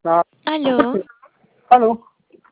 Ah, Aló, aló.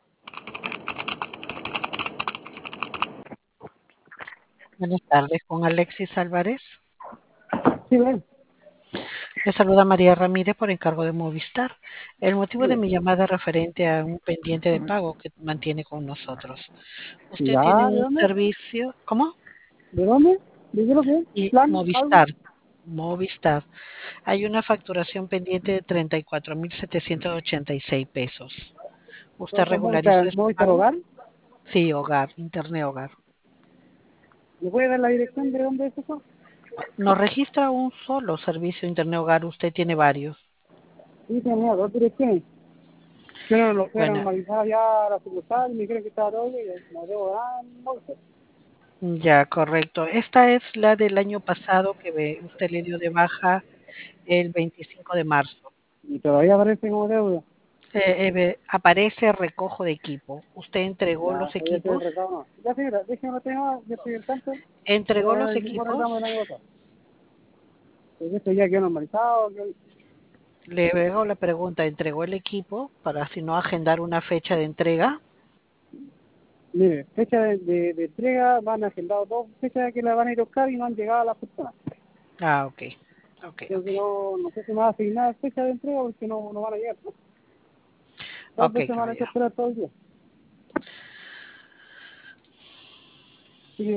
Buenas tardes, con Alexis Álvarez. Sí, ven. Le saluda María Ramírez por encargo de Movistar. El motivo de Sí. mi llamada es referente a un pendiente de pago que mantiene con nosotros. Usted tiene Ya, ¿de un dónde? servicio, ¿cómo? ¿De dónde? ¿De qué lo que es? Y ¿Plan? ¿Algo? Movistar. Hay una facturación pendiente de 34.786 pesos. ¿Usted ¿Pero con regularizó ese Movistar pago? Hogar? Sí, hogar, internet hogar. ¿Me puede dar la dirección de dónde es eso? Nos registra un solo servicio internet hogar, usted tiene varios. Sí, tenía dos direcciones. Pero lo fui a Bueno, normalizar ya a la sucursal y me dijeron que estaba todo bien y no debo nada, no sé. ya, correcto. Esta es la del año pasado que usted le dio de baja el 25 de marzo. Y todavía aparece como deuda. Aparece recojo de equipo. Usted entregó Ya, los voy a hacer el equipos. reclamo. No. Ya señora, déjeme lo tengo, ya estoy al tanto. Voy Entregó a los dar el mismo reclamo del equipos. año pasado. Porque esto ya quedó normalizado. Le hago la pregunta, ¿entregó el equipo para si no agendar una fecha de entrega? Mire, fecha de entrega, van agendado dos fechas que la van a ir a buscar y no han llegado a las personas. Ah, ok. Ok, ok. Entonces no sé si me va a asignar fecha de entrega porque no van a llegar. Dos Ok, veces me van a caballero. esperar todo el día.